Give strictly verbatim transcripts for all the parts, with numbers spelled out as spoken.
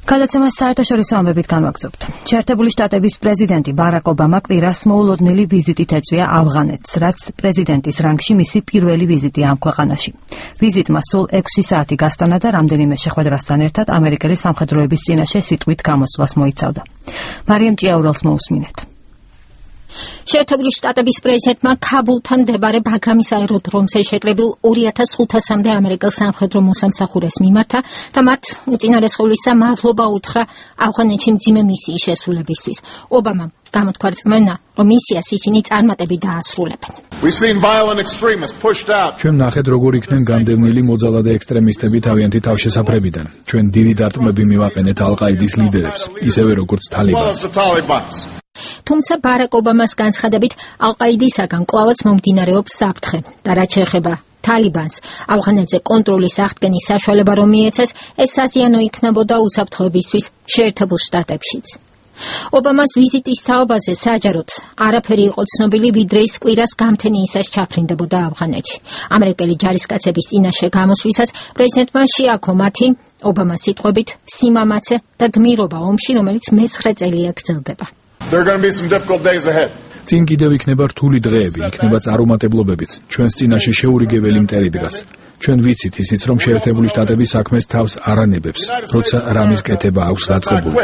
გადაცემას საერთაშორისო ამბებით განვაგრძობთ. შეერთებული შტატების პრეზიდენტი ბარაკ ობამა კვირას მოულოდნელი ვიზიტით ეწვია ავღანეთს, რაც პრეზიდენტის რანგში მისი პირველი ვიზიტია ამ ქვეყანაში. ვიზიტმა სულ ექვსი საათი გასტანა და რამდენიმე შეხვედრასთან ერთად ამერიკელი სამხედროების წინაშე სიტყვით გამოსვლას მოიცავდა. მარიამ ჭიაურელს მოусმინეთ. შეერთებული შტატების პრეზიდენტმა ქაბულთან მდებარე ბაგრამის აეროდრომზე შეკრებილ ორი ათას ხუთასამდე ამერიკელ სამხედრო მოსამსახურეს მიმართა და მათ უწინარესყავლისა მადლობა უთხრა ავღანეთში მძიმე მისიის შესრულებისთვის. ობამამ გამოთქვა რწმენა, რომ მისიას ისინი წარმატებით დაასრულებენ. ჩვენ ნახეთ, როგორ იქნენ განდევნილი მოძალადე ექსტრემისტები თავიანთი თავშესაფრებიდან. ჩვენ დიდი დარტყმები მივაყენეთ ალ-ყაიდის ლიდერებს, ისევე როგორც თალიბანს. თუმცა ბარაკ ობამას განცხადებით ალ-ყაიდისაგან კვლავაც მომდინარეობს საფრთხე და რაც შეეხება თალიბანს ავღანეთზე კონტროლის აღდგენის საშუალება რომ მიეცეს, ეს საზიანო იქნებოდა უსაფრთხოებისთვის შეერთებულ შტატებშიც. ობამას ვიზიტის თაობაზე საჯაროდ არაფერი იყო ცნობილი, ვიდრე ის კვირას გამთენიისას ჩაფრინდებოდა ავღანეთში. ამერიკელი ჯარისკაცების წინაშე გამოსვლისას პრეზიდენტმა შეაქო მათი, ობამას სიტყვებით, სიმამაცე და გმირობა ომში, რომელიც მეცხრე წელია გრძელდება. წინ კიდევ იქნება რთული დღეები, იქნება წარუმატებლობებიც. ჩვენს წინაშე შეურიგებელი მტერი დგას. ჩვენ ვიცით ისიც, რომ შეერთებული შტატები საქმეს თავს არ ანებებს, როცა რამის კეთება აქვს დაწყებული.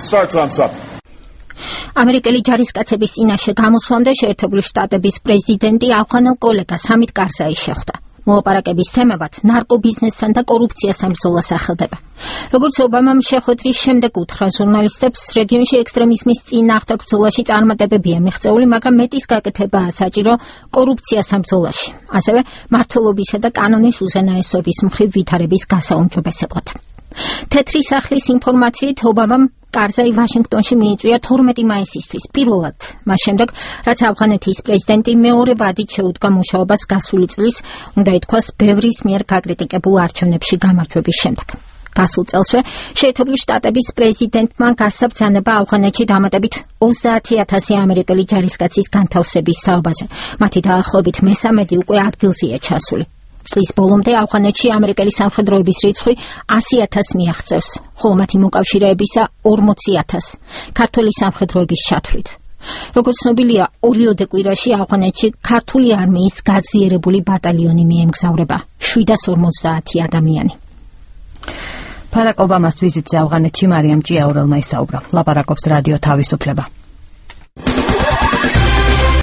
ამერიკელი ჯარისკაცების წინაშე გამოსვლამდე შეერთებული შტატების პრეზიდენტი ავღანელ კოლეგას ჰამიდ კარზაის შეხვდა. მოლაპარაკების თემებად ნარკობიზნესთან და კორუფციასთან ბრძოლა სახელდება. როგორც ობამამ შეხვედრის შემდეგ უთხრა ჟურნალისტებს, რეგიონში ექსტრემიზმის წინააღმდეგ ბრძოლაში წარმატებებია მიღწეული, მაგრამ მეტის გაკეთებაა საჭირო კორუფციასთან ბრძოლაში, ასევე მმართველობისა და კანონის უზენაესობის მხრივ ვითარების გასაუმჯობესებლად. თეთრი სახლის ინფორმაციით ობამამ კარზაი ვაშინგტონში მიიწვია თორმეტი მაისისთვის, პირველად მას შემდეგ, რაც ავღანეთის პრეზიდენტი მეორე ბადით შეუდგა მუშაობას გასული წლის, უნდა ითქვას, ბევრის მიერ გაკრიტიკებულ არჩევნებში გამარჯვების შემდეგ. გასულ წელსვე შეერთებული შტატების პრეზიდენტმა გასაბრძანება ავღანეთში დამატებით ოცდაათი ათასი ამერიკელი ჯარისკაცის განთავსების თაობაზე. მათი დაახლოებით მესამედი უკვე ადგილზეა ჩასული. წლის ბოლომდე ავღანეთში ამერიკელი სამხედროების რიცხვი ასი ათასს მიაღწევს, ხოლო მათი მოკავშირეებისა ორმოცი ათასს, ქართული სამხედროების ჩათვლით. როგორც ცნობილია, ორიოდე კვირაში ავღანეთში ქართული არმიის გაძლიერებული ბატალიონი მიემგზავრება, შვიდას ორმოცდაათი ადამიანი. ბარაკ ობამას ვიზიტზე ავღანეთში მარიამ ჭიაურელმა ისაუბრა. ლაპარაკობს რადიო თავისუფლება.